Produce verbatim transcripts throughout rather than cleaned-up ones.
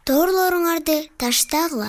Доорлоруңарды таштагыла.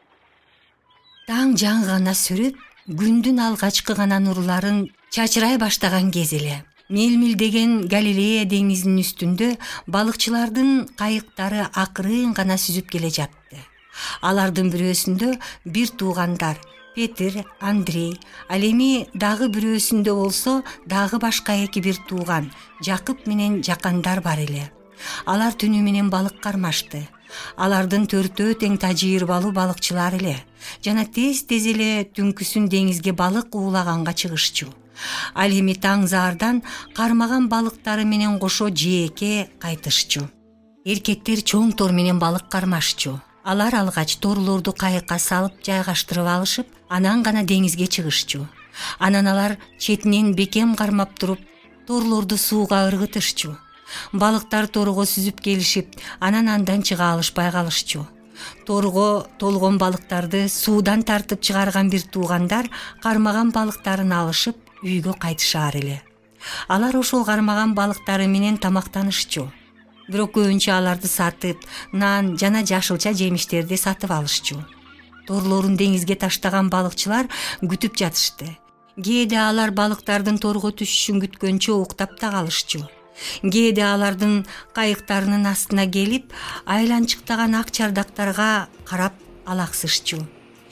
Таң жаң гана сүрүп, күндүн алгачкы гана нурларын чачырай баштаган кез эле. Мелмилдеген Галилея деңизинин үстүндө балыкчылардын кайыктары акырын гана сүзүп келе жатты. Алардын бирөөсүндө бир туугандар Петр, Андрей, ал эми дагы бирөөсүндө болсо дагы башка эки бир тууган Жакып менен Жакандар бар эле. Алар түнү менен балык кармашты. Алардын төртөө тең тажыйырбалуу балыкчылар эле жана тез-тез эле түнкүсүн деңизге балык уулаганга чыгышчу. Ал эми таң заардан кармаган балыктары менен кошо жээкке кайтышчу. Эркектер чоң тор менен балык кармашчу. Алар алгач торлорду кайыкка салып жайгаштырып алышып, анан гана деңизге чыгышчу. Анан алар четинен бекем кармап туруп, торлорду сууга ыргытышчу. Балыктар торго сүзүп келишип, анан андан чыга алышпай калышчу. Торго толгон балыктарды суудан тартып чыгарган бир туугандар кармаган балыктарын алышып үйгө кайтышаар эле. Алар ошол кармаган балыктары менен тамактанышчу. Бирок көбүнчө аларды сатып, нан жана жашылча жемиштерди сатып алышчу. Торлорун деңизге таштаган балыкчылар күтүп жатышты. Кээде алар балыктардын торго түшүшүн күткөнчө уктап да калышчу. Кээде алардын кайыктарынын астына келип, айланчыктаган ак чардактарга карап алаксышчу.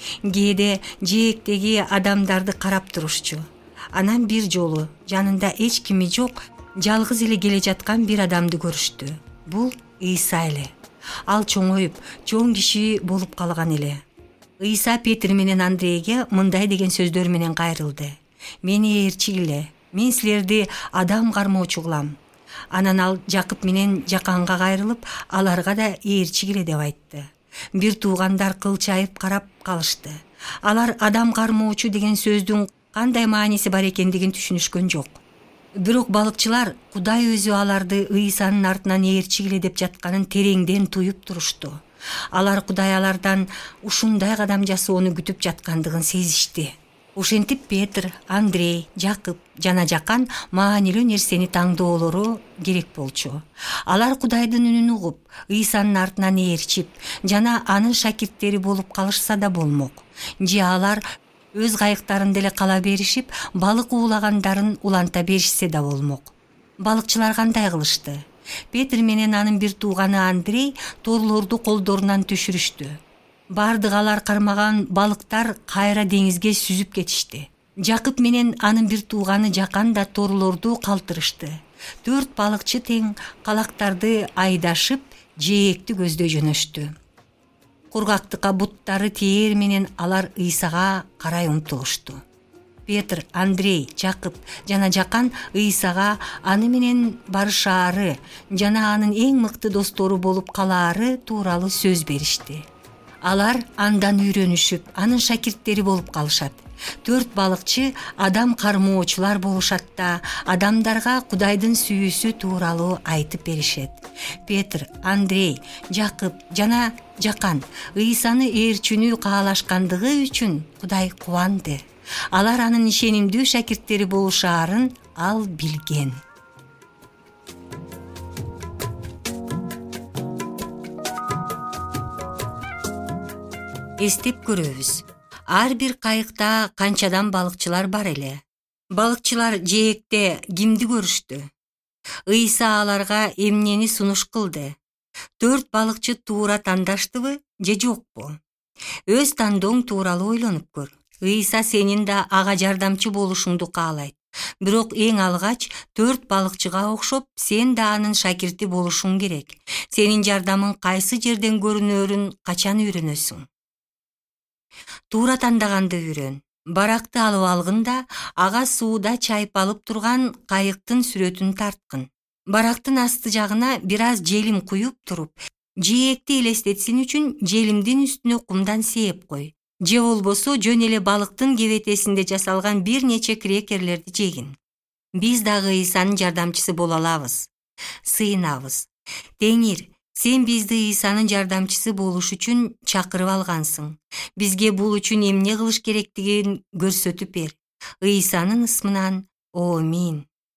Кээде жээктеги адамдарды карап турушчу. Анан бир жолу жанында эч кими жок, жалгыз эле келе жаткан бир адамды көрүштү. Бул Ыйса эле. Ал чоңоюп, чоң киши болуп калган эле. Ыйса Петр менен Андрейге мындай деген сөздөр менен кайрылды. Мени ээрчигиле, мен силерди адам кармоочу кылам. Анан ал Жакып менен Жаканга кайрылып, аларга да ээрчигиле деп айтты. Бир туугандар кылчайып карап калышты. Алар адам кармоочу деген сөздүн кандай мааниси бар экендигин түшүнүшкөн жок. Бирок балыкчылар Кудай өзү аларды Ыйсанын артынан ээрчигиле деп жатканын тереңден туюп турушту. Алар Кудай алардан ушундай кадам жасоону күтүп жаткандыгын сезишти. Ошентип Петр, Андрей, Жакып жана Жакан маанилүү нерсени таңдоолору керек болчу. Алар Кудайдын үнүн угуп, Ыйсанын артынан ээрчип жана анын шакирттери болуп калышса да болмок. Же алар өз кайыктарында эле кала беришип, балык уулагандарын уланта беришсе да болмок. Балыкчылар кандай кылышты? Петр менен анын бир тууганы Андрей торлорду колдорунан түшүрүштү. Бардык алар кармаган балыктар кайра деңизге сүзүп кетишти. Жакып менен анын бир тууганы Жакан да торлорду калтырышты. Төрт балыкчы тең калактарды айдашып, жээкти көздөй жөнөштү. Кургактыкка буттары тээр менен алар Ыйсага карай умтулушту. Петр, Андрей, Жакып жана Жакан Ыйсага аны менен барышаары жана анын эң мыкты достору болуп калаары тууралуу сөз беришти. Алар андан үйрөнүшүп, анын шакирттери болуп калышат. Төрт балыкчы адам кармоочулар болушат да, адамдарга Кудайдын сүйүүсү тууралуу айтып беришет. Петр, Андрей, Жакып жана Жакан Ыйсаны ээрчүүнү каалашкандыгы үчүн Кудай кубанды. Алар анын ишенимдүү шакирттери болушаарын ал билген. Эстеп көрөбүз. Ар бир кайыкта канчадан балыкчылар бар эле. Балыкчылар жээкте кимди көрүштү? Ыйса аларга эмнени сунуш кылды? Төрт балыкчы туура тандаштыбы же жокпу? Өз тандооң тууралуу ойлонуп көр. Ыйса сенин да ага жардамчы болушуңду каалайт. Бирок эң алгач төрт балыкчыга окшоп сен да анын шакирти болушуң керек. Сенин жардамың кайсы жерден көрүнөрүн качан үйрөнөсүң? Туура тандаганды үйрөн. Баракты алып алгында ага сууда чайып алып турган кайыктын сүрөтүн тарткын. Барактын асты жагына бир аз желим куюп туруп, жээкти элестетсин үчүн желимдин үстүнө кумдан сээп кой. Же болбосо жөн эле балыктын кебетесинде жасалган бир нече крекерлерди жегин. Биз дагы Ыйсанын жардамчысы боло алабыз. Сыйынабыз. Теңир, сен бизди Ыйсанын жардамчысы болуш үчүн чакырып алгансың. Бизге бул үчүн эмне кылыш керектигин көрсөтүп бер. Ыйсанын ысмынан. Амин.